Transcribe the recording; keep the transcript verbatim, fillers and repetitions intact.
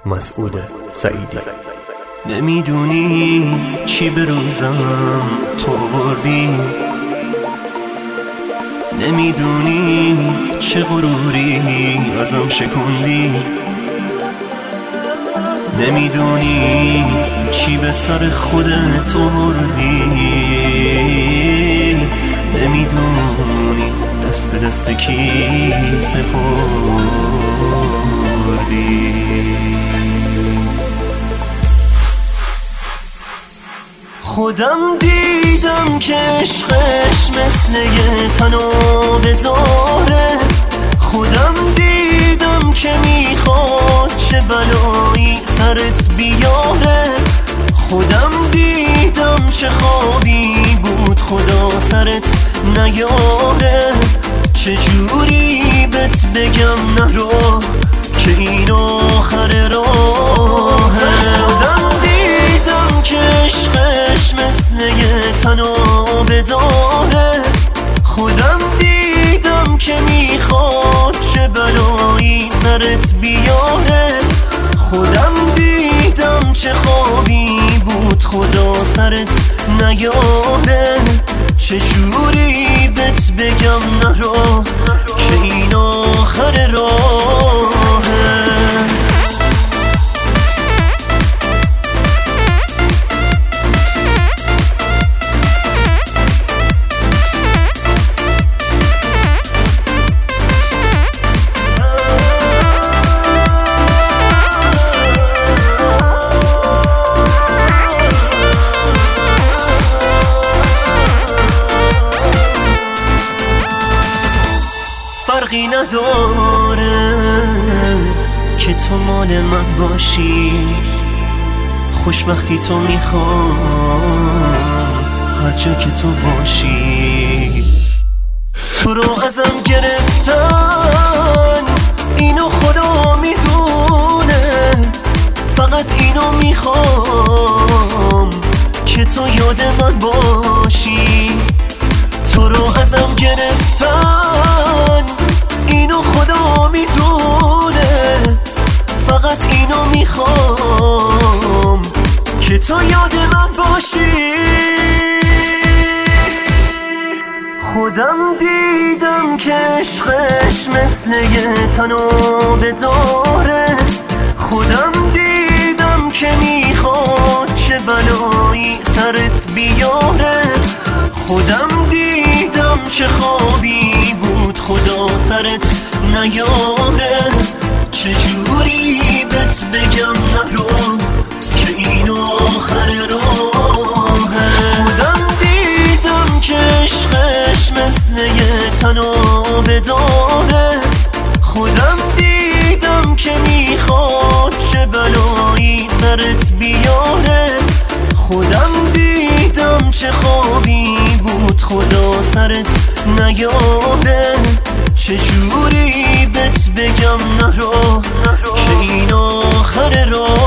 مسعود سعیدی. نمیدونی چی به روزم تو بردی، نمیدونی چه غروری ازم شکوندی، نمیدونی چی به سر خودت آوردی، نمیدونی دست به دست کی سپردی. خودم دیدم که عشقش مثل یه تناب داره، خودم دیدم که میخواد چه بلایی سرت بیاره، خودم دیدم چه خوابی بود خدا سرت نیاره، چجوری بهت بگم نرو که این آخر راهه. خودم دیدم که عشقش مثل یه تناب داره، خودم دیدم که میخواد چه بلایی سرت بیاره، خودم دیدم چه خوابی بود خدا سرت نیاره، چجوری بهت بگم نرو که این آخر راهه. فرقی نداره که تو مال من باشی، خوشبختی تو میخوام هر جا که تو باشی. تو رو ازم گرفتن اینو خدا میدونه، فقط اینو میخوام که تو یاد من باشی. تو رو ازم گرفتن اینو خدا میدونه، فقط اینو میخوام که تو یاد من باشی. خودم دیدم که عشقش مثل یه تناب داره، خودم دیدم که میخواد چه بلایی سرت بیاره، خودم دیدم چه خوابی بود خدا سرت نیاره، چجوری بهت بگم نرو که این آخر راهه. خودم دیدم که عشقش مثل یه تناب داره، خودم دیدم که میخواد چه بلایی سرت بیاره، خودم دیدم چه خوابی بود خدا سرت نیاره، چجوری بهت بگم نرو که این آخر راه.